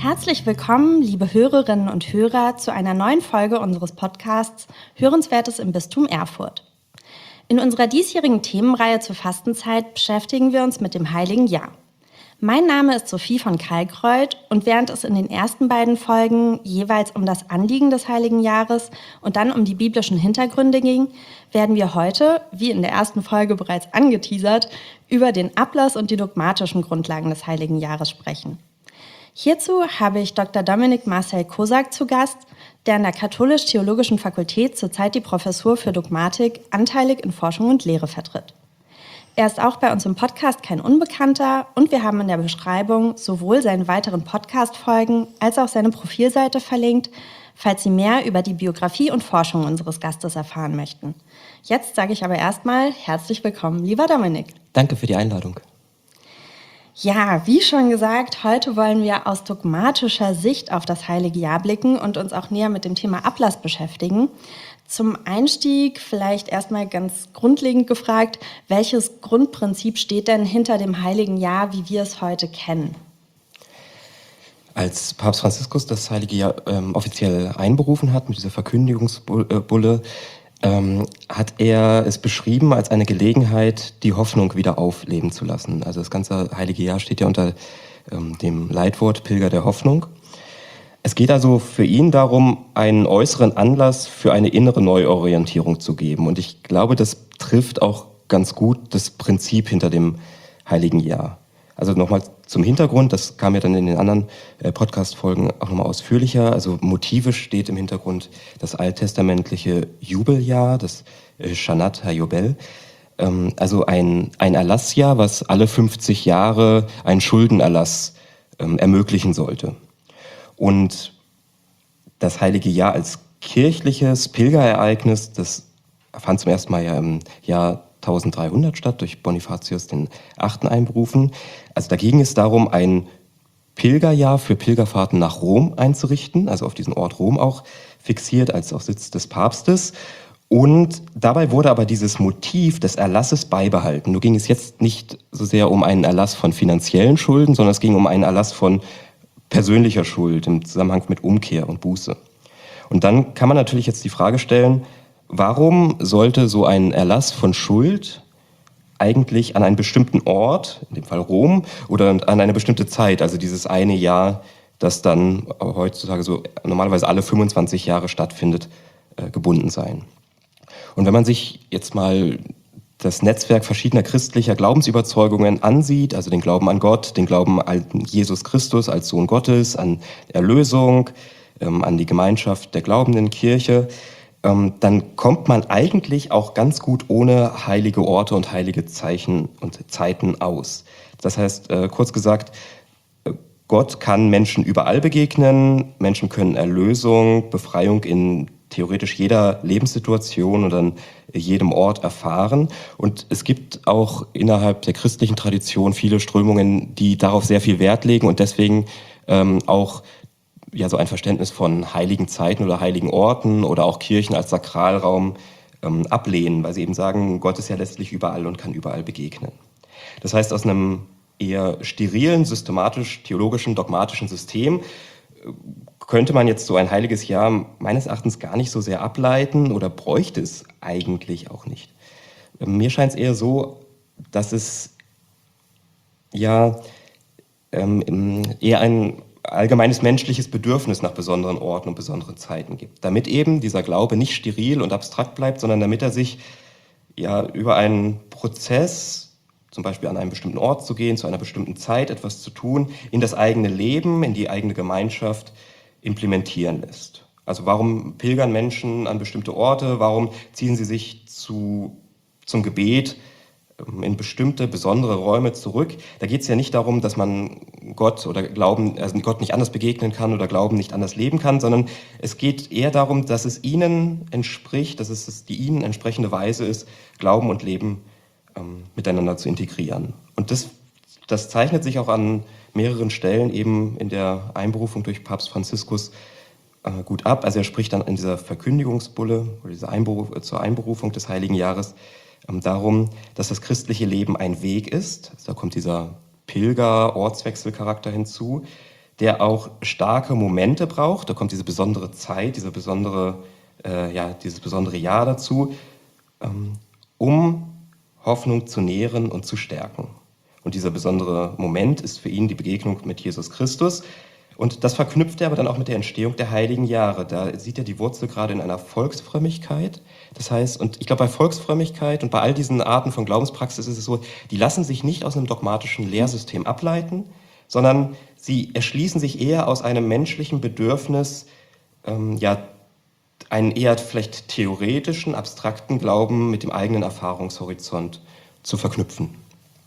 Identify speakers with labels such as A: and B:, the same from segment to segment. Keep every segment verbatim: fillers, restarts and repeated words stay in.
A: Herzlich willkommen, liebe Hörerinnen und Hörer, zu einer neuen Folge unseres Podcasts Hörenswertes im Bistum Erfurt. In unserer diesjährigen Themenreihe zur Fastenzeit beschäftigen wir uns mit dem Heiligen Jahr. Mein Name ist Sophie von Kalkreuth und während es in den ersten beiden Folgen jeweils um das Anliegen des Heiligen Jahres und dann um die biblischen Hintergründe ging, werden wir heute, wie in der ersten Folge bereits angeteasert, über den Ablass und die dogmatischen Grundlagen des Heiligen Jahres sprechen. Hierzu habe ich Doktor Dominik Marcel Kosak zu Gast, der an der Katholisch-Theologischen Fakultät zurzeit die Professur für Dogmatik anteilig in Forschung und Lehre vertritt. Er ist auch bei uns im Podcast kein Unbekannter und wir haben in der Beschreibung sowohl seine weiteren Podcast-Folgen als auch seine Profilseite verlinkt, falls Sie mehr über die Biografie und Forschung unseres Gastes erfahren möchten. Jetzt sage ich aber erstmal herzlich willkommen, lieber Dominik.
B: Danke für die Einladung.
A: Ja, wie schon gesagt, heute wollen wir aus dogmatischer Sicht auf das Heilige Jahr blicken und uns auch näher mit dem Thema Ablass beschäftigen. Zum Einstieg vielleicht erstmal ganz grundlegend gefragt, welches Grundprinzip steht denn hinter dem Heiligen Jahr, wie wir es heute kennen?
B: Als Papst Franziskus das Heilige Jahr ähm, offiziell einberufen hat mit dieser Verkündigungsbulle, ähm, hat er es beschrieben als eine Gelegenheit, die Hoffnung wieder aufleben zu lassen. Also das ganze Heilige Jahr steht ja unter ähm, dem Leitwort Pilger der Hoffnung. Es geht also für ihn darum, einen äußeren Anlass für eine innere Neuorientierung zu geben. Und ich glaube, das trifft auch ganz gut das Prinzip hinter dem Heiligen Jahr. Also nochmal zum Hintergrund, das kam ja dann in den anderen äh, Podcast-Folgen auch nochmal ausführlicher. Also motivisch steht im Hintergrund das alttestamentliche Jubeljahr, das äh, Shanat HaYobel. Ähm, also ein, ein Erlassjahr, was alle fünfzig Jahre einen Schuldenerlass ähm, ermöglichen sollte. Und das Heilige Jahr als kirchliches Pilgerereignis, das fand zum ersten Mal ja im Jahr dreizehnhundert statt, durch Bonifatius den Achten einberufen. Also da ging es darum, ein Pilgerjahr für Pilgerfahrten nach Rom einzurichten, also auf diesen Ort Rom auch fixiert als auch Sitz des Papstes. Und dabei wurde aber dieses Motiv des Erlasses beibehalten. Nur ging es jetzt nicht so sehr um einen Erlass von finanziellen Schulden, sondern es ging um einen Erlass von persönlicher Schuld im Zusammenhang mit Umkehr und Buße. Und dann kann man natürlich jetzt die Frage stellen, warum sollte so ein Erlass von Schuld eigentlich an einen bestimmten Ort, in dem Fall Rom, oder an eine bestimmte Zeit, also dieses eine Jahr, das dann heutzutage so normalerweise alle fünfundzwanzig Jahre stattfindet, äh, gebunden sein? Und wenn man sich jetzt mal das Netzwerk verschiedener christlicher Glaubensüberzeugungen ansieht, also den Glauben an Gott, den Glauben an Jesus Christus als Sohn Gottes, an Erlösung, ähm, an die Gemeinschaft der glaubenden Kirche, ähm, dann kommt man eigentlich auch ganz gut ohne heilige Orte und heilige Zeichen und Zeiten aus. Das heißt, äh, kurz gesagt, Gott kann Menschen überall begegnen, Menschen können Erlösung, Befreiung in theoretisch jeder Lebenssituation und an jedem Ort erfahren. Und es gibt auch innerhalb der christlichen Tradition viele Strömungen, die darauf sehr viel Wert legen und deswegen ähm, auch ja, so ein Verständnis von heiligen Zeiten oder heiligen Orten oder auch Kirchen als Sakralraum ähm, ablehnen, weil sie eben sagen, Gott ist ja letztlich überall und kann überall begegnen. Das heißt, aus einem eher sterilen, systematisch-theologischen, dogmatischen System könnte man jetzt so ein heiliges Jahr meines Erachtens gar nicht so sehr ableiten oder bräuchte es eigentlich auch nicht. Mir scheint es eher so, dass es ja ähm, eher ein allgemeines menschliches Bedürfnis nach besonderen Orten und besonderen Zeiten gibt. Damit eben dieser Glaube nicht steril und abstrakt bleibt, sondern damit er sich ja über einen Prozess, zum Beispiel an einen bestimmten Ort zu gehen, zu einer bestimmten Zeit etwas zu tun, in das eigene Leben, in die eigene Gemeinschaft implementieren lässt. Also warum pilgern Menschen an bestimmte Orte? Warum ziehen sie sich zu, zum Gebet in bestimmte besondere Räume zurück? Da geht es ja nicht darum, dass man Gott oder Glauben, also Gott nicht anders begegnen kann oder Glauben nicht anders leben kann, sondern es geht eher darum, dass es ihnen entspricht, dass es die ihnen entsprechende Weise ist, Glauben und Leben ähm, miteinander zu integrieren. Und das, das zeichnet sich auch an mehreren Stellen eben in der Einberufung durch Papst Franziskus äh, gut ab. Also er spricht dann in dieser Verkündigungsbulle oder dieser Einberuf, äh, zur Einberufung des Heiligen Jahres ähm, darum, dass das christliche Leben ein Weg ist. Also da kommt dieser Pilger-Ortswechselcharakter hinzu, der auch starke Momente braucht. Da kommt diese besondere Zeit, diese besondere, äh, ja, dieses besondere Jahr dazu, ähm, um Hoffnung zu nähren und zu stärken. Und dieser besondere Moment ist für ihn die Begegnung mit Jesus Christus. Und das verknüpft er aber dann auch mit der Entstehung der heiligen Jahre. Da sieht er die Wurzel gerade in einer Volksfrömmigkeit. Das heißt, und ich glaube, bei Volksfrömmigkeit und bei all diesen Arten von Glaubenspraxis ist es so, die lassen sich nicht aus einem dogmatischen Lehrsystem ableiten, sondern sie erschließen sich eher aus einem menschlichen Bedürfnis, ähm, ja, einen eher vielleicht theoretischen, abstrakten Glauben mit dem eigenen Erfahrungshorizont zu verknüpfen.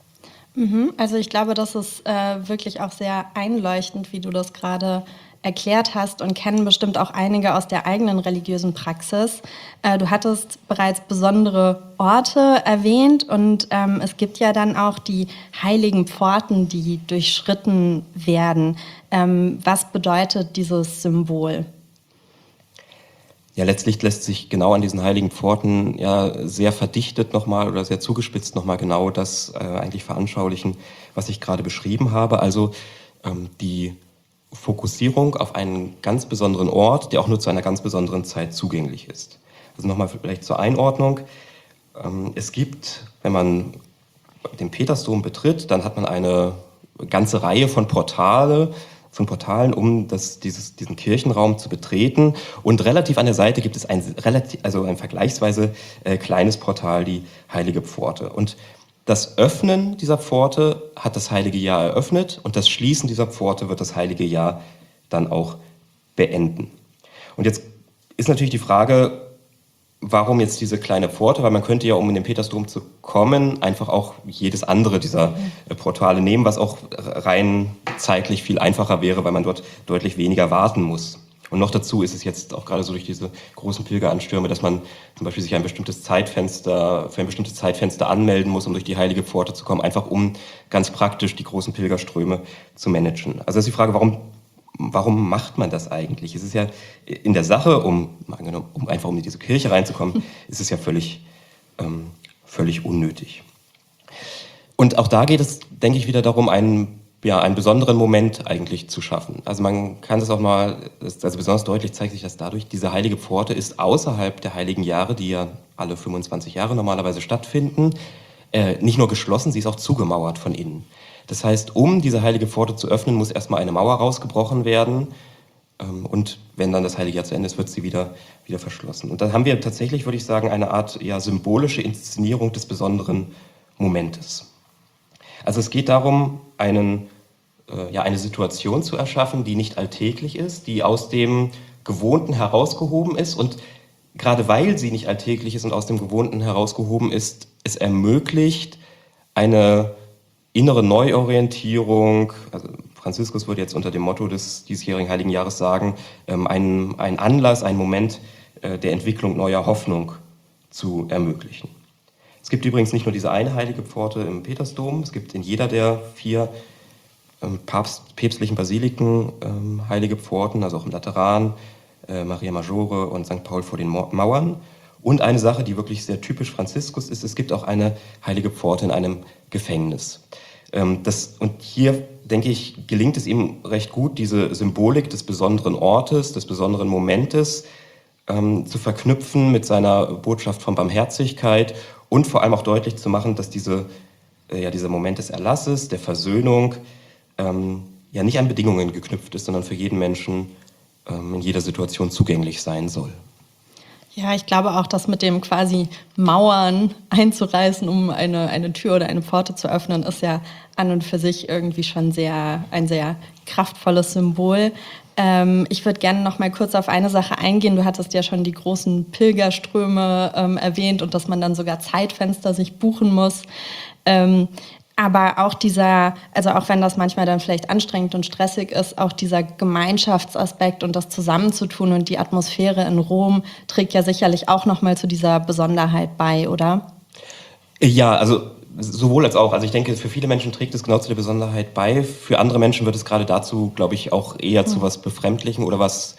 A: Also ich glaube, das ist äh, wirklich auch sehr einleuchtend, wie du das gerade erklärt hast, und kennen bestimmt auch einige aus der eigenen religiösen Praxis. Äh, du hattest bereits besondere Orte erwähnt, und ähm, es gibt ja dann auch die heiligen Pforten, die durchschritten werden. Ähm, was bedeutet dieses Symbol?
B: Ja, letztlich lässt sich genau an diesen heiligen Pforten ja sehr verdichtet nochmal oder sehr zugespitzt nochmal genau das äh, eigentlich veranschaulichen, was ich gerade beschrieben habe. Also ähm, die Fokussierung auf einen ganz besonderen Ort, der auch nur zu einer ganz besonderen Zeit zugänglich ist. Also nochmal vielleicht zur Einordnung. Ähm, es gibt, wenn man den Petersdom betritt, dann hat man eine ganze Reihe von Portale, von Portalen, um das, dieses, diesen Kirchenraum zu betreten. Und relativ an der Seite gibt es ein, relativ, also ein vergleichsweise äh, kleines Portal, die Heilige Pforte. Und das Öffnen dieser Pforte hat das Heilige Jahr eröffnet, und das Schließen dieser Pforte wird das Heilige Jahr dann auch beenden. Und jetzt ist natürlich die Frage, warum jetzt diese kleine Pforte? Weil man könnte ja, um in den Petersdom zu kommen, einfach auch jedes andere dieser äh, Portale nehmen, was auch rein zeitlich viel einfacher wäre, weil man dort deutlich weniger warten muss. Und noch dazu ist es jetzt auch gerade so durch diese großen Pilgeranstürme, dass man zum Beispiel sich ein bestimmtes Zeitfenster, für ein bestimmtes Zeitfenster anmelden muss, um durch die Heilige Pforte zu kommen, einfach um ganz praktisch die großen Pilgerströme zu managen. Also ist die Frage, warum Warum macht man das eigentlich? Es ist ja in der Sache, um, um einfach um in diese Kirche reinzukommen, ist es ja völlig, ähm, völlig unnötig. Und auch da geht es, denke ich, wieder darum, einen, ja, einen besonderen Moment eigentlich zu schaffen. Also man kann das auch mal, also besonders deutlich zeigt sich das dadurch, diese heilige Pforte ist außerhalb der heiligen Jahre, die ja alle fünfundzwanzig Jahre normalerweise stattfinden, äh, nicht nur geschlossen, sie ist auch zugemauert von innen. Das heißt, um diese heilige Pforte zu öffnen, muss erstmal eine Mauer rausgebrochen werden. Und wenn dann das heilige Jahr zu Ende ist, wird sie wieder, wieder verschlossen. Und dann haben wir tatsächlich, würde ich sagen, eine Art ja, symbolische Inszenierung des besonderen Momentes. Also es geht darum, einen, äh, ja, eine Situation zu erschaffen, die nicht alltäglich ist, die aus dem Gewohnten herausgehoben ist. Und gerade weil sie nicht alltäglich ist und aus dem Gewohnten herausgehoben ist, es ermöglicht eine innere Neuorientierung. Also Franziskus würde jetzt unter dem Motto des diesjährigen Heiligen Jahres sagen, ähm, ein, ein Anlass, ein Moment äh, der Entwicklung neuer Hoffnung zu ermöglichen. Es gibt übrigens nicht nur diese eine heilige Pforte im Petersdom, es gibt in jeder der vier ähm, Papst, päpstlichen Basiliken ähm, heilige Pforten, also auch im Lateran, äh, Maria Maggiore und Sankt Paul vor den Mauern. Und eine Sache, die wirklich sehr typisch Franziskus ist, es gibt auch eine heilige Pforte in einem Gefängnis. Das, und hier, denke ich, gelingt es ihm recht gut, diese Symbolik des besonderen Ortes, des besonderen Momentes ähm, zu verknüpfen mit seiner Botschaft von Barmherzigkeit und vor allem auch deutlich zu machen, dass diese, äh, ja, dieser Moment des Erlasses, der Versöhnung, ähm, ja nicht an Bedingungen geknüpft ist, sondern für jeden Menschen ähm, in jeder Situation zugänglich sein soll.
A: Ja, ich glaube auch, dass mit dem quasi Mauern einzureißen, um eine, eine Tür oder eine Pforte zu öffnen, ist ja an und für sich irgendwie schon sehr, ein sehr kraftvolles Symbol. Ähm, ich würde gerne noch mal kurz auf eine Sache eingehen. Du hattest ja schon die großen Pilgerströme ähm, erwähnt und dass man dann sogar Zeitfenster sich buchen muss. Ähm, Aber auch dieser, also auch wenn das manchmal dann vielleicht anstrengend und stressig ist, auch dieser Gemeinschaftsaspekt und das Zusammenzutun und die Atmosphäre in Rom trägt ja sicherlich auch nochmal zu dieser Besonderheit bei, oder?
B: Ja, also sowohl als auch. Also ich denke, für viele Menschen trägt es genau zu der Besonderheit bei. Für andere Menschen wird es gerade dazu, glaube ich, auch eher zu was Befremdlichen oder was,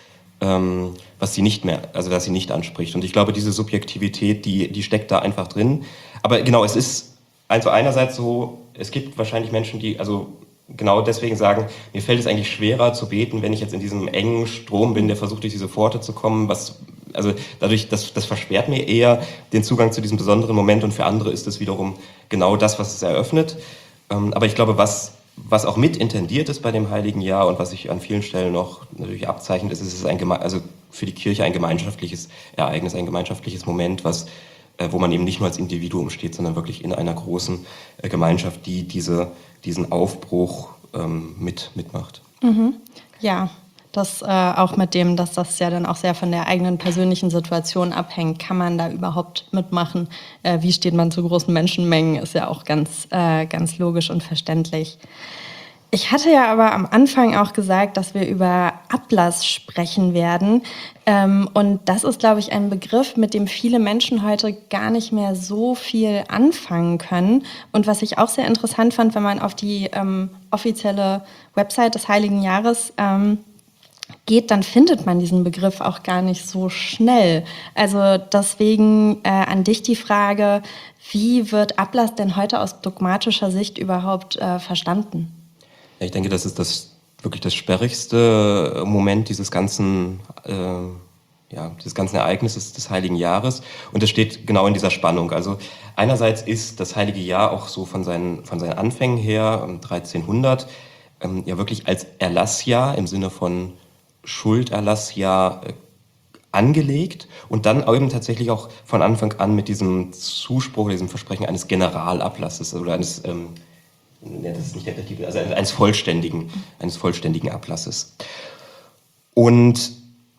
B: ähm, was sie nicht mehr, also dass sie nicht anspricht. Und ich glaube, diese Subjektivität, die, die steckt da einfach drin. Aber genau, es ist also einerseits so, es gibt wahrscheinlich Menschen, die, also genau deswegen sagen, mir fällt es eigentlich schwerer zu beten, wenn ich jetzt in diesem engen Strom bin, der versucht, durch diese Pforte zu kommen. Was, also dadurch, das, das versperrt mir eher den Zugang zu diesem besonderen Moment und für andere ist es wiederum genau das, was es eröffnet. Ähm, aber ich glaube, was, was auch mit intendiert ist bei dem Heiligen Jahr und was sich an vielen Stellen noch natürlich abzeichnet, ist, es ist ein Geme- also für die Kirche ein gemeinschaftliches Ereignis, ein gemeinschaftliches Moment, was wo man eben nicht nur als Individuum steht, sondern wirklich in einer großen äh, Gemeinschaft, die diese, diesen Aufbruch ähm, mit, mitmacht.
A: Mhm. Ja, das äh, auch mit dem, dass das ja dann auch sehr von der eigenen persönlichen Situation abhängt. Kann man da überhaupt mitmachen? Äh, wie steht man zu großen Menschenmengen? Ist ja auch ganz, äh, ganz logisch und verständlich. Ich hatte ja aber am Anfang auch gesagt, dass wir über Ablass sprechen werden. Ähm, und das ist, glaube ich, ein Begriff, mit dem viele Menschen heute gar nicht mehr so viel anfangen können. Und was ich auch sehr interessant fand, wenn man auf die ähm, offizielle Website des Heiligen Jahres ähm, geht, dann findet man diesen Begriff auch gar nicht so schnell. Also deswegen äh, an dich die Frage, wie wird Ablass denn heute aus dogmatischer Sicht überhaupt äh, verstanden?
B: Ja, ich denke, das ist das wirklich das sperrigste Moment dieses ganzen, äh, ja, dieses ganzen Ereignisses des Heiligen Jahres. Und es steht genau in dieser Spannung. Also einerseits ist das Heilige Jahr auch so von seinen, von seinen Anfängen her, um dreizehnhundert, ähm, ja wirklich als Erlassjahr im Sinne von Schulderlassjahr äh, angelegt und dann eben tatsächlich auch von Anfang an mit diesem Zuspruch, diesem Versprechen eines Generalablasses oder eines ähm, Ja, das ist nicht der Titel, also eines vollständigen, eines vollständigen Ablasses. Und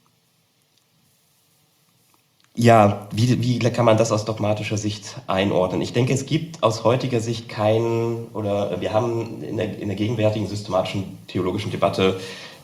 B: ja, wie, wie kann man das aus dogmatischer Sicht einordnen? Ich denke, es gibt aus heutiger Sicht keinen, oder wir haben in der, in der gegenwärtigen systematischen theologischen Debatte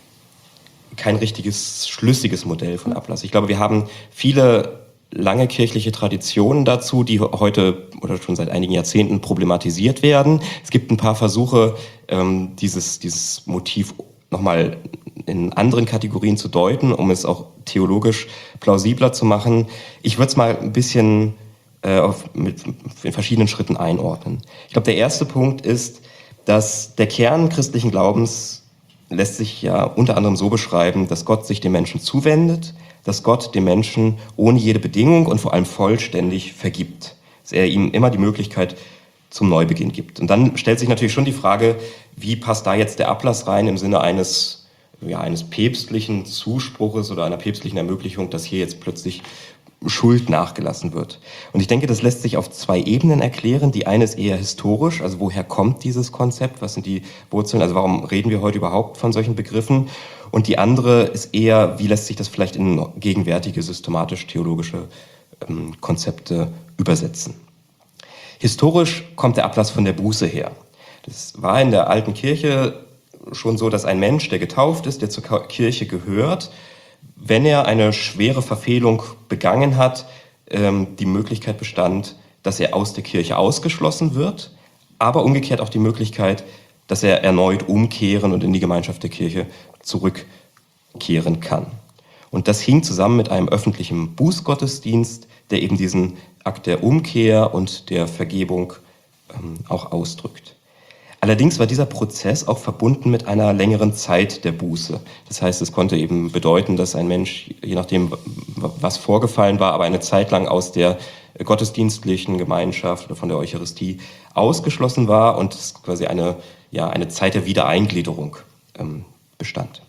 B: kein richtiges, schlüssiges Modell von Ablass. Ich glaube, wir haben viele lange kirchliche Traditionen dazu, die heute oder schon seit einigen Jahrzehnten problematisiert werden. Es gibt ein paar Versuche, ähm, dieses, dieses Motiv nochmal in anderen Kategorien zu deuten, um es auch theologisch plausibler zu machen. Ich würde es mal ein bisschen äh, auf, mit, in verschiedenen Schritten einordnen. Ich glaube, der erste Punkt ist, dass der Kern christlichen Glaubens lässt sich ja unter anderem so beschreiben, dass Gott sich dem Menschen zuwendet, dass Gott dem Menschen ohne jede Bedingung und vor allem vollständig vergibt. Dass er ihm immer die Möglichkeit zum Neubeginn gibt. Und dann stellt sich natürlich schon die Frage, wie passt da jetzt der Ablass rein im Sinne eines, ja, eines päpstlichen Zuspruches oder einer päpstlichen Ermöglichung, dass hier jetzt plötzlich Schuld nachgelassen wird. Und ich denke, das lässt sich auf zwei Ebenen erklären. Die eine ist eher historisch, also woher kommt dieses Konzept, was sind die Wurzeln, also warum reden wir heute überhaupt von solchen Begriffen? Und die andere ist eher, wie lässt sich das vielleicht in gegenwärtige systematisch-theologische ähm, Konzepte übersetzen. Historisch kommt der Ablass von der Buße her. Das war in der alten Kirche schon so, dass ein Mensch, der getauft ist, der zur Kirche gehört, wenn er eine schwere Verfehlung begangen hat, ähm, die Möglichkeit bestand, dass er aus der Kirche ausgeschlossen wird, aber umgekehrt auch die Möglichkeit, dass er erneut umkehren und in die Gemeinschaft der Kirche zurückkehren kann. Und das hing zusammen mit einem öffentlichen Bußgottesdienst, der eben diesen Akt der Umkehr und der Vergebung ähm, auch ausdrückt. Allerdings war dieser Prozess auch verbunden mit einer längeren Zeit der Buße. Das heißt, es konnte eben bedeuten, dass ein Mensch, je nachdem, was vorgefallen war, aber eine Zeit lang aus der gottesdienstlichen Gemeinschaft oder von der Eucharistie ausgeschlossen war und es quasi eine, ja, eine Zeit der Wiedereingliederung ähm, bestand.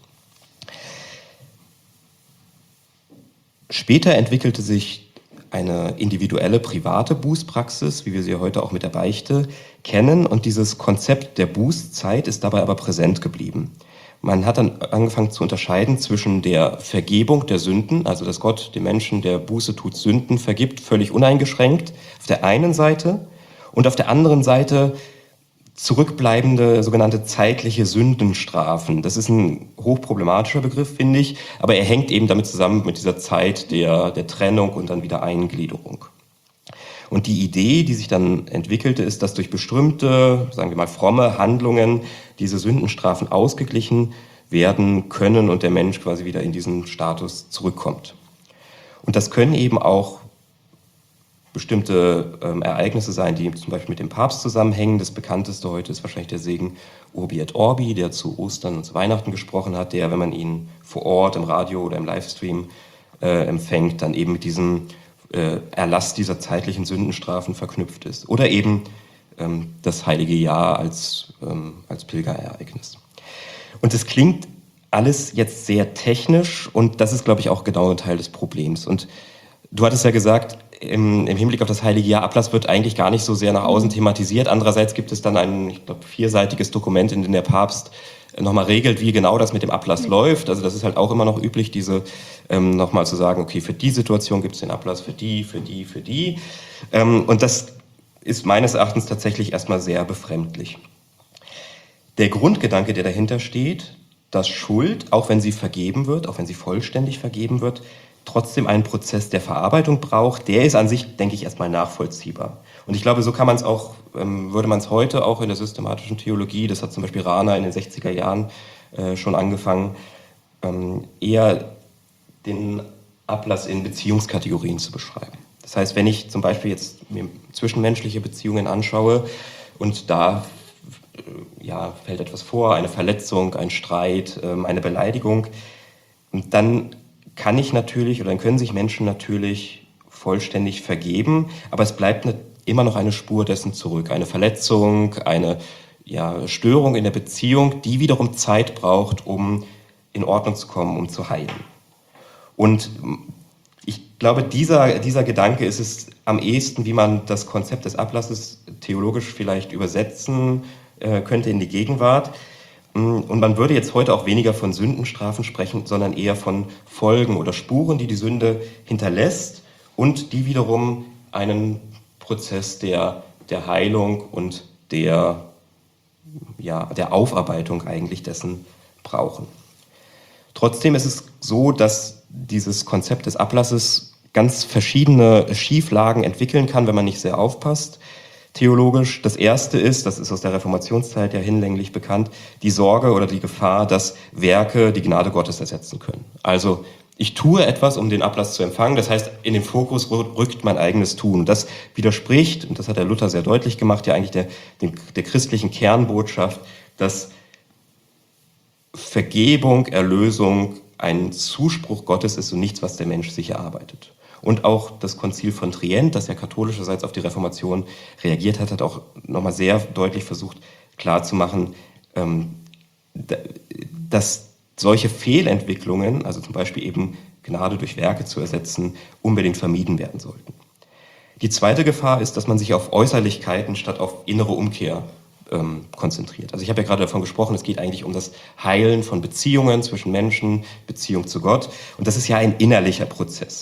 B: Später entwickelte sich eine individuelle, private Bußpraxis, wie wir sie heute auch mit der Beichte kennen. Und dieses Konzept der Bußzeit ist dabei aber präsent geblieben. Man hat dann angefangen zu unterscheiden zwischen der Vergebung der Sünden, also dass Gott dem Menschen, der Buße tut, Sünden vergibt, völlig uneingeschränkt, auf der einen Seite, und auf der anderen Seite zurückbleibende sogenannte zeitliche Sündenstrafen. Das ist ein hochproblematischer Begriff, finde ich, aber er hängt eben damit zusammen mit dieser Zeit der, der Trennung und dann wieder Eingliederung. Und die Idee, die sich dann entwickelte, ist, dass durch bestimmte, sagen wir mal, fromme Handlungen diese Sündenstrafen ausgeglichen werden können und der Mensch quasi wieder in diesen Status zurückkommt. Und das können eben auch bestimmte ähm, Ereignisse sein, die zum Beispiel mit dem Papst zusammenhängen. Das bekannteste heute ist wahrscheinlich der Segen Urbi et Orbi, der zu Ostern und zu Weihnachten gesprochen hat, der, wenn man ihn vor Ort im Radio oder im Livestream äh, empfängt, dann eben mit diesem äh, Erlass dieser zeitlichen Sündenstrafen verknüpft ist. Oder eben ähm, das Heilige Jahr als, ähm, als Pilgerereignis. Und es klingt alles jetzt sehr technisch und das ist, glaube ich, auch genau ein Teil des Problems. Und du hattest ja gesagt, im, im Hinblick auf das Heilige Jahr, Ablass wird eigentlich gar nicht so sehr nach außen thematisiert. Andererseits gibt es dann ein, ich glaube, vierseitiges Dokument, in dem der Papst nochmal regelt, wie genau das mit dem Ablass mhm. läuft. Also das ist halt auch immer noch üblich, diese ähm, nochmal zu sagen, okay, für die Situation gibt es den Ablass, für die, für die, für die. Ähm, und das ist meines Erachtens tatsächlich erstmal sehr befremdlich. Der Grundgedanke, der dahinter steht, dass Schuld, auch wenn sie vergeben wird, auch wenn sie vollständig vergeben wird, trotzdem einen Prozess der Verarbeitung braucht, der ist an sich, denke ich, erstmal nachvollziehbar. Und ich glaube, so kann man es auch, ähm, würde man es heute auch in der systematischen Theologie, das hat zum Beispiel Rahner in den sechziger Jahren äh, schon angefangen, ähm, eher den Ablass in Beziehungskategorien zu beschreiben. Das heißt, wenn ich zum Beispiel jetzt mir zwischenmenschliche Beziehungen anschaue und da äh, ja, fällt etwas vor, eine Verletzung, ein Streit, ähm, eine Beleidigung, und dann kann ich natürlich oder dann können sich Menschen natürlich vollständig vergeben, aber es bleibt eine, immer noch eine Spur dessen zurück. Eine Verletzung, eine ja, Störung in der Beziehung, die wiederum Zeit braucht, um in Ordnung zu kommen, um zu heilen. Und ich glaube, dieser, dieser Gedanke ist es am ehesten, wie man das Konzept des Ablasses theologisch vielleicht übersetzen äh, könnte in die Gegenwart. Und man würde jetzt heute auch weniger von Sündenstrafen sprechen, sondern eher von Folgen oder Spuren, die die Sünde hinterlässt und die wiederum einen Prozess der, der Heilung und der, ja, der Aufarbeitung eigentlich dessen brauchen. Trotzdem ist es so, dass dieses Konzept des Ablasses ganz verschiedene Schieflagen entwickeln kann, wenn man nicht sehr aufpasst. Theologisch. Das erste ist, das ist aus der Reformationszeit ja hinlänglich bekannt, die Sorge oder die Gefahr, dass Werke die Gnade Gottes ersetzen können. Also ich tue etwas, um den Ablass zu empfangen. Das heißt, in den Fokus rückt mein eigenes Tun. Das widerspricht, und das hat der Luther sehr deutlich gemacht, ja eigentlich der, der, der christlichen Kernbotschaft, dass Vergebung, Erlösung ein Zuspruch Gottes ist und nichts, was der Mensch sich erarbeitet. Und auch das Konzil von Trient, das ja katholischerseits auf die Reformation reagiert hat, hat auch nochmal sehr deutlich versucht klarzumachen, dass solche Fehlentwicklungen, also zum Beispiel eben Gnade durch Werke zu ersetzen, unbedingt vermieden werden sollten. Die zweite Gefahr ist, dass man sich auf Äußerlichkeiten statt auf innere Umkehr ähm, konzentriert. Also ich habe ja gerade davon gesprochen, es geht eigentlich um das Heilen von Beziehungen zwischen Menschen, Beziehung zu Gott. Und das ist ja ein innerlicher Prozess.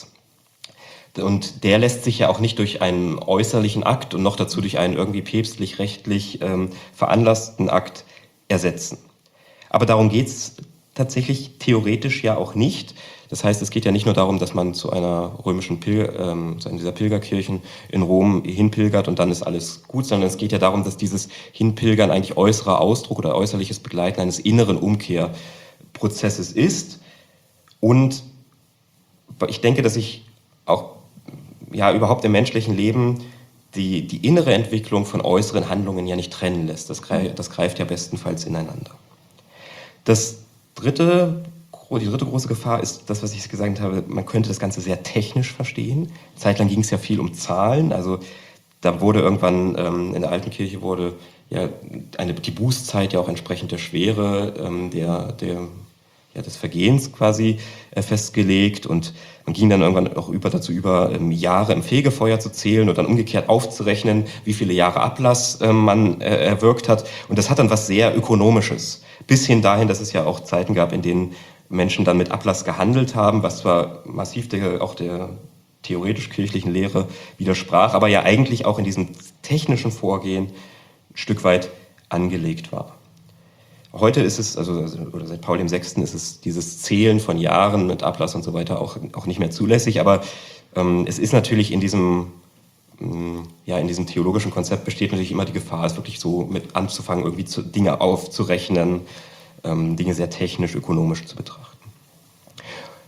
B: Und der lässt sich ja auch nicht durch einen äußerlichen Akt und noch dazu durch einen irgendwie päpstlich-rechtlich ähm, veranlassten Akt ersetzen. Aber darum geht es tatsächlich theoretisch ja auch nicht. Das heißt, es geht ja nicht nur darum, dass man zu einer römischen Pil- ähm, zu einer dieser Pilgerkirchen in Rom hinpilgert und dann ist alles gut, sondern es geht ja darum, dass dieses Hinpilgern eigentlich äußerer Ausdruck oder äußerliches Begleiten eines inneren Umkehrprozesses ist. Und ich denke, dass ich auch ja, überhaupt im menschlichen Leben die, die innere Entwicklung von äußeren Handlungen ja nicht trennen lässt. Das greift, das greift ja bestenfalls ineinander. Das dritte, die dritte große Gefahr ist das, was ich gesagt habe, man könnte das Ganze sehr technisch verstehen. Zeitlang ging es ja viel um Zahlen, also da wurde irgendwann ähm, in der alten Kirche wurde ja eine, die Bußzeit ja auch entsprechend der Schwere ähm, der, der Ja, des Vergehens quasi äh, festgelegt und man ging dann irgendwann auch über, dazu über, ähm, Jahre im Fegefeuer zu zählen und dann umgekehrt aufzurechnen, wie viele Jahre Ablass äh, man äh, erwirkt hat. Und das hat dann was sehr Ökonomisches. Bis hin dahin, dass es ja auch Zeiten gab, in denen Menschen dann mit Ablass gehandelt haben, was zwar massiv der, auch der theoretisch-kirchlichen Lehre widersprach, aber ja eigentlich auch in diesem technischen Vorgehen ein Stück weit angelegt war. Heute ist es, also oder seit Paul der Sechste ist es dieses Zählen von Jahren mit Ablass und so weiter auch, auch nicht mehr zulässig, aber ähm, es ist natürlich in diesem, ähm, ja, in diesem theologischen Konzept besteht natürlich immer die Gefahr, es wirklich so mit anzufangen, irgendwie zu, Dinge aufzurechnen, ähm, Dinge sehr technisch, ökonomisch zu betrachten. Und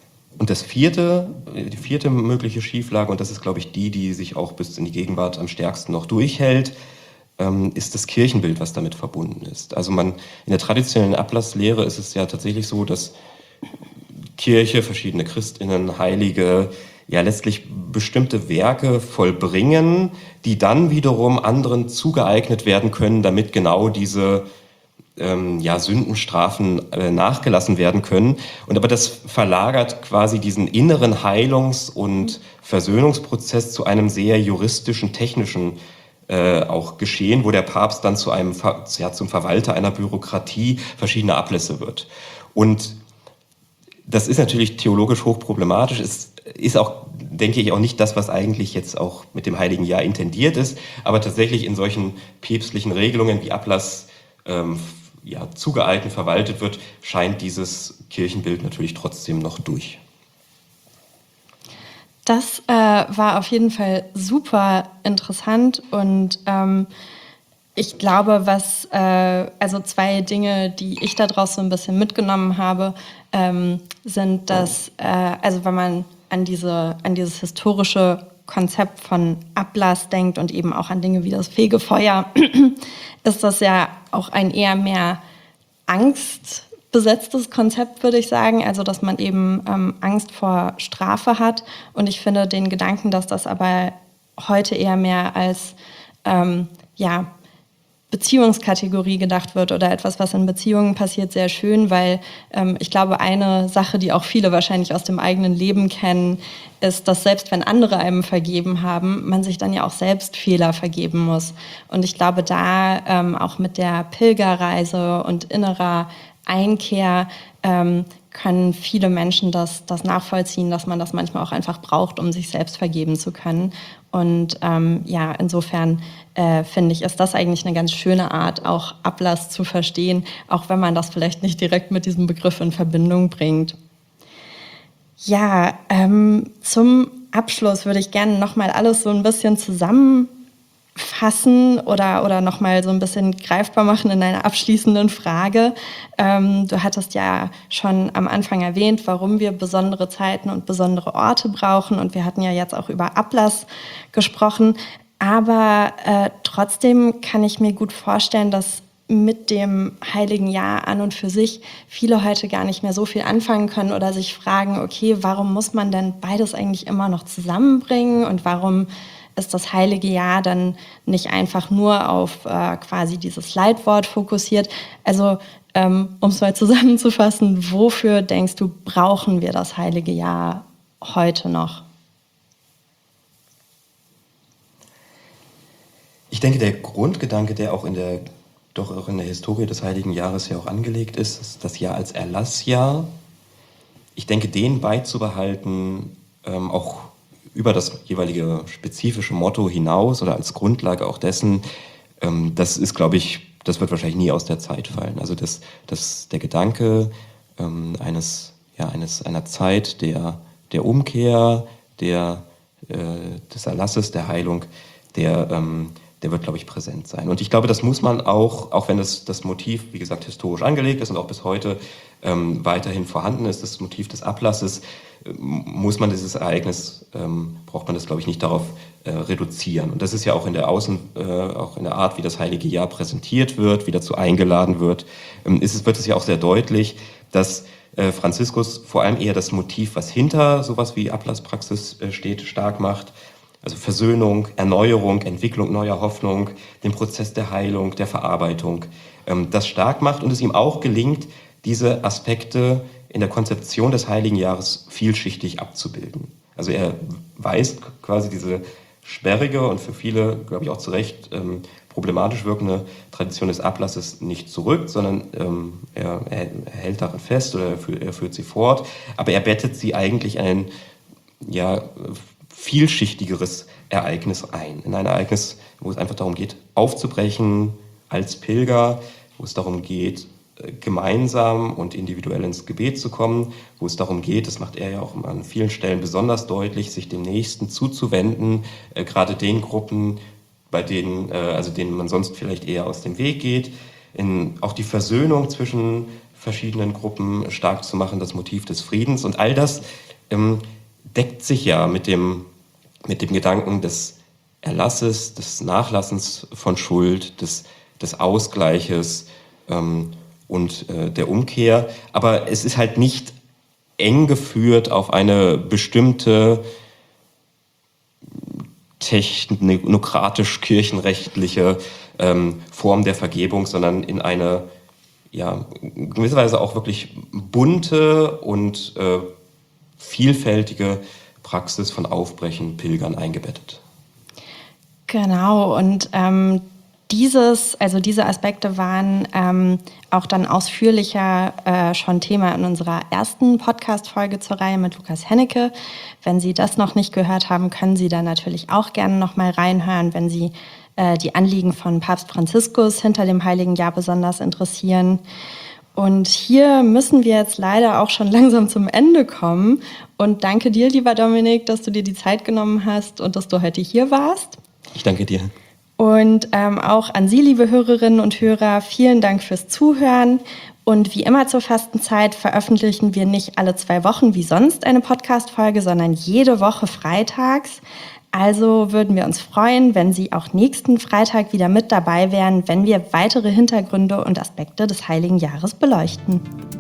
B: Und das vierte, die vierte mögliche Schieflage, und das ist, glaube ich, die, die sich auch bis in die Gegenwart am stärksten noch durchhält, ähm, ist das Kirchenbild, was damit verbunden ist. Also man, in der traditionellen Ablasslehre ist es ja tatsächlich so, dass Kirche, verschiedene Christinnen, Heilige, ja letztlich bestimmte Werke vollbringen, die dann wiederum anderen zugeeignet werden können, damit genau diese ähm, ja, Sündenstrafen äh, nachgelassen werden können. Und aber das verlagert quasi diesen inneren Heilungs- und Versöhnungsprozess zu einem sehr juristischen, technischen äh, auch Geschehen, wo der Papst dann zu einem, ja, zum Verwalter einer Bürokratie verschiedener Ablässe wird. Und das ist natürlich theologisch hochproblematisch, ist, ist auch, denke ich, auch nicht das, was eigentlich jetzt auch mit dem Heiligen Jahr intendiert ist, aber tatsächlich in solchen päpstlichen Regelungen wie Ablass ähm, ja, zugeeignet verwaltet wird, scheint dieses Kirchenbild natürlich trotzdem noch durch.
A: Das äh, war auf jeden Fall super interessant und ähm, ich glaube, was, äh, also zwei Dinge, die ich daraus so ein bisschen mitgenommen habe, ähm, sind, dass, äh, also wenn man an diese, an dieses historische Konzept von Ablass denkt und eben auch an Dinge wie das Fegefeuer, ist das ja auch ein eher mehr angstbesetztes Konzept, würde ich sagen. Also, dass man eben ähm, Angst vor Strafe hat. Und ich finde den Gedanken, dass das aber heute eher mehr als, ähm, ja, Beziehungskategorie gedacht wird oder etwas, was in Beziehungen passiert, sehr schön, weil ähm, ich glaube, eine Sache, die auch viele wahrscheinlich aus dem eigenen Leben kennen, ist, dass selbst wenn andere einem vergeben haben, man sich dann ja auch selbst Fehler vergeben muss. Und ich glaube, da ähm, auch mit der Pilgerreise und innerer Einkehr ähm, können viele Menschen das, das nachvollziehen, dass man das manchmal auch einfach braucht, um sich selbst vergeben zu können. Und ähm, ja, insofern äh, finde ich, ist das eigentlich eine ganz schöne Art, auch Ablass zu verstehen, auch wenn man das vielleicht nicht direkt mit diesem Begriff in Verbindung bringt. Ja, ähm, zum Abschluss würde ich gerne nochmal alles so ein bisschen zusammenfassen oder, oder nochmal so ein bisschen greifbar machen in einer abschließenden Frage. Ähm, du hattest ja schon am Anfang erwähnt, warum wir besondere Zeiten und besondere Orte brauchen. Und wir hatten ja jetzt auch über Ablass gesprochen. Aber äh, trotzdem kann ich mir gut vorstellen, dass mit dem Heiligen Jahr an und für sich viele heute gar nicht mehr so viel anfangen können oder sich fragen, okay, warum muss man denn beides eigentlich immer noch zusammenbringen und warum ist das Heilige Jahr dann nicht einfach nur auf äh, quasi dieses Leitwort fokussiert? Also ähm, um es mal zusammenzufassen, wofür denkst du, brauchen wir das Heilige Jahr heute noch?
B: Ich denke, der Grundgedanke, der auch in der doch auch in der Historie des Heiligen Jahres ja auch angelegt ist, ist das Jahr als Erlassjahr. Ich denke, den beizubehalten, ähm, auch über das jeweilige spezifische Motto hinaus oder als Grundlage auch dessen, ähm, das ist, glaube ich, das wird wahrscheinlich nie aus der Zeit fallen. Also das, das, der Gedanke ähm, eines, ja, eines, einer Zeit der, der Umkehr, der, äh, des Erlasses, der Heilung, der ähm, der wird, glaube ich, präsent sein. Und ich glaube, das muss man auch, auch wenn das, das Motiv, wie gesagt, historisch angelegt ist und auch bis heute ähm, weiterhin vorhanden ist, das Motiv des Ablasses, äh, muss man dieses Ereignis, ähm, braucht man das, glaube ich, nicht darauf äh, reduzieren. Und das ist ja auch in der Außen, äh, auch in der Art, wie das Heilige Jahr präsentiert wird, wie dazu eingeladen wird, ähm, ist es, wird es ja auch sehr deutlich, dass äh, Franziskus vor allem eher das Motiv, was hinter sowas wie Ablasspraxis äh, steht, stark macht. Also Versöhnung, Erneuerung, Entwicklung neuer Hoffnung, den Prozess der Heilung, der Verarbeitung, ähm, das stark macht und es ihm auch gelingt, diese Aspekte in der Konzeption des Heiligen Jahres vielschichtig abzubilden. Also er weist quasi diese sperrige und für viele, glaube ich auch zu Recht, ähm, problematisch wirkende Tradition des Ablasses nicht zurück, sondern ähm, er, er hält daran fest oder er führt, er führt sie fort, aber er bettet sie eigentlich in ein, ja, vielschichtigeres Ereignis ein. In ein Ereignis, wo es einfach darum geht, aufzubrechen als Pilger, wo es darum geht, gemeinsam und individuell ins Gebet zu kommen, wo es darum geht, das macht er ja auch an vielen Stellen besonders deutlich, sich dem Nächsten zuzuwenden, äh, gerade den Gruppen, bei denen, äh, also denen man sonst vielleicht eher aus dem Weg geht, in, auch die Versöhnung zwischen verschiedenen Gruppen stark zu machen, das Motiv des Friedens und all das ähm, deckt sich ja mit dem, mit dem Gedanken des Erlasses, des Nachlassens von Schuld, des, des Ausgleiches ähm, und äh, der Umkehr. Aber es ist halt nicht eng geführt auf eine bestimmte technokratisch-kirchenrechtliche ähm, Form der Vergebung, sondern in eine ja, in gewisser Weise auch wirklich bunte und äh, vielfältige Praxis von Aufbrechen, Pilgern eingebettet.
A: Genau, und ähm, dieses, also diese Aspekte waren ähm, auch dann ausführlicher äh, schon Thema in unserer ersten Podcast-Folge zur Reihe mit Lukas Hennecke. Wenn Sie das noch nicht gehört haben, können Sie da natürlich auch gerne noch mal reinhören, wenn Sie äh, die Anliegen von Papst Franziskus hinter dem Heiligen Jahr besonders interessieren. Und hier müssen wir jetzt leider auch schon langsam zum Ende kommen. Und danke dir, lieber Dominik, dass du dir die Zeit genommen hast und dass du heute hier warst.
B: Ich danke dir.
A: Und ähm, auch an Sie, liebe Hörerinnen und Hörer, vielen Dank fürs Zuhören. Und wie immer zur Fastenzeit veröffentlichen wir nicht alle zwei Wochen wie sonst eine Podcast-Folge, sondern jede Woche freitags. Also würden wir uns freuen, wenn Sie auch nächsten Freitag wieder mit dabei wären, wenn wir weitere Hintergründe und Aspekte des Heiligen Jahres beleuchten.